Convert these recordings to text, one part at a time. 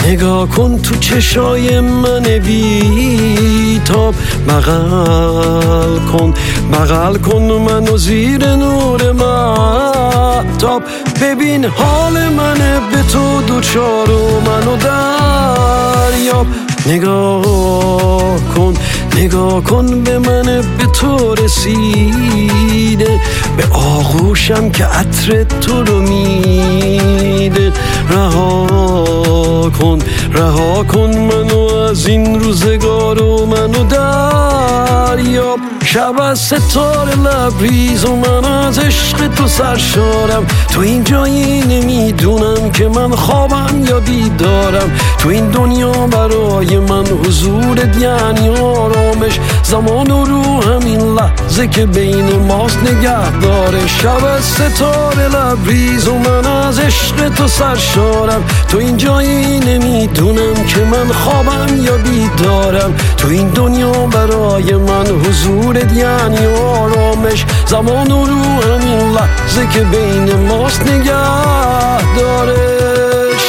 نگاه کن تو چشای من بیتاب، بغل کن منو زیر نور مهتاب. ببین حال منه به تو دوچار و منو دریاب. نگاه کن به منه به تو رسیده، به آغوشم که عطر تو رو میده. رها کن منو از این روزگار و منو دریاب. شب از ستاره لبریز و من از عشق تو سرشارم. تو این جایی نمیدونم که من خوابم یا بیدارم. تو این دنیا برای من حضورت یعنی آرامش. زمان و رو همین لحظه که بین ماست نگه داره. شب از ستاره لبریز و من از عشق تو سرشارم. تو این جایی نمیدونم که من خوابم یا بیدارم. تو این دنیا برای من حضورت یعنی آرامش. زمان و رو همین لحظه که بین ماست نگه دارش.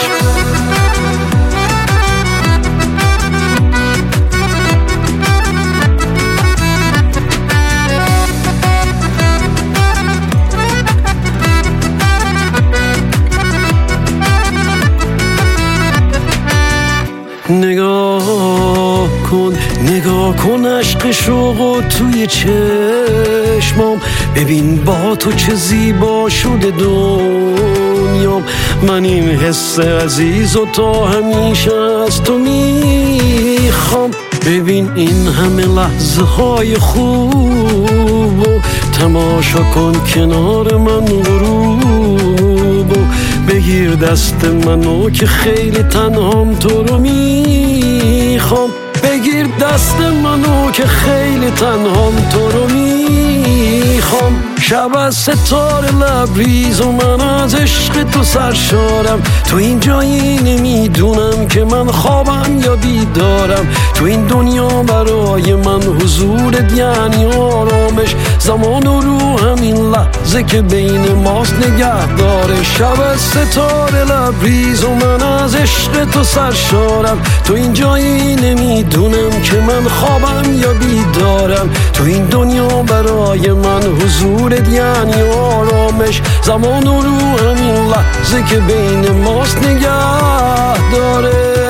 نگاه کن عشق شوق و توی چشمام. ببین با تو چه زیبا شده دنیام. من این حس عزیز و تا همیشه از تو میخوام. ببین این همه لحظه های خوب و تماشا کن کنار من غروب و بگیر دست منو که خیلی تنهام تو رو میخوام. بگیر دست منو که خیلی تنهام تو رو میخوام. شب از ستاره لبریز و من از عشق تو سرشارم. تو این جایی نمیدونم که من خوابم یا بیدارم. تو این دنیا برای من حضورت یعنی آرامش. زمان و رو همین لحظه که بین ماست نگه داره. شب از ستاره لبریز و من از عشق تو سرشارم. تو این جایی نمیدونم که من خوابم یا بیدارم. تو این دنیا برای من حضورت یعنی آرامش. زمان و رو همین لحظه که بین ماست نگه داره.